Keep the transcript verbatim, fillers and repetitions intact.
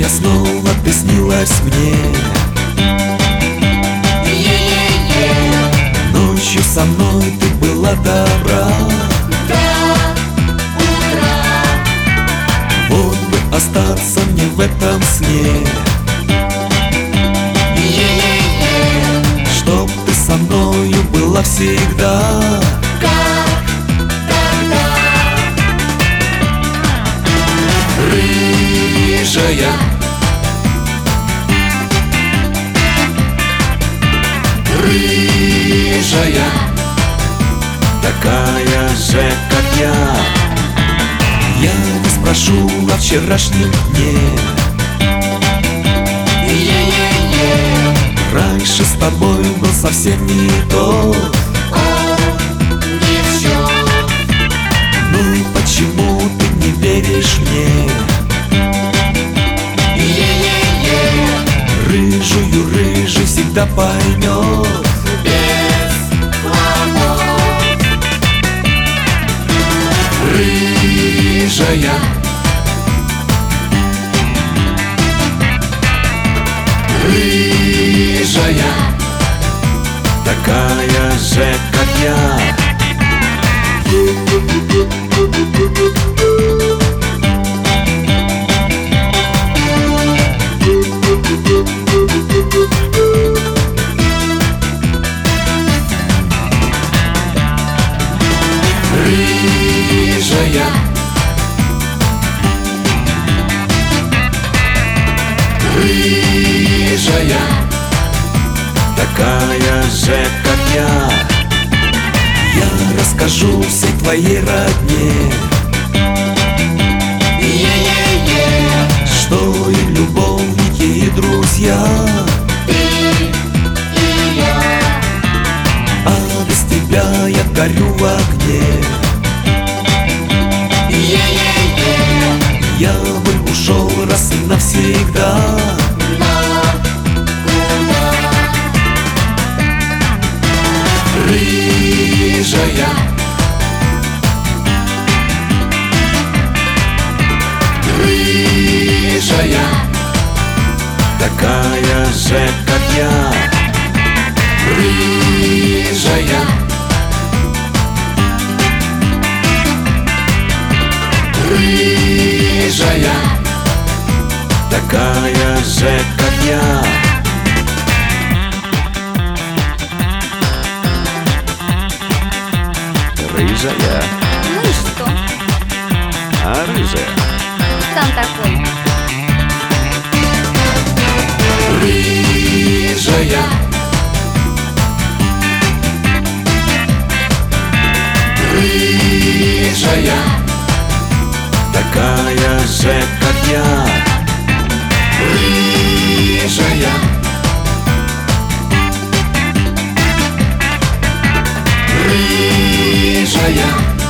Рыжая, снова ты снилась мне. Ночью со мной ты была добра до утра. Вот бы остаться мне в этом сне, чтоб ты со мною была всегда. Как тогда. Рыжая, рыжая, такая же, как я. Я не спрошу о вчерашнем дне. Раньше с тобой был совсем не тот. Он не все. Ну почему ты не веришь мне? Рыжую, рыжий всегда поймет. Без хлопот. Рыжая, рыжая, такая же, как я. Рыжая, рыжая, такая же, как я. Я расскажу всей твоей родне, что и любовники, и друзья. Ты и я. А без тебя я горю в огне. Я бы ушел раз и навсегда. Рыжая, рыжая, такая же, как я. Рыжая, рыжая, такая же, как я. Рыжая, Ну и что? а рыжая. Сам такой. Рыжая, рыжая, такая же, как я. Рыжая, рыжая,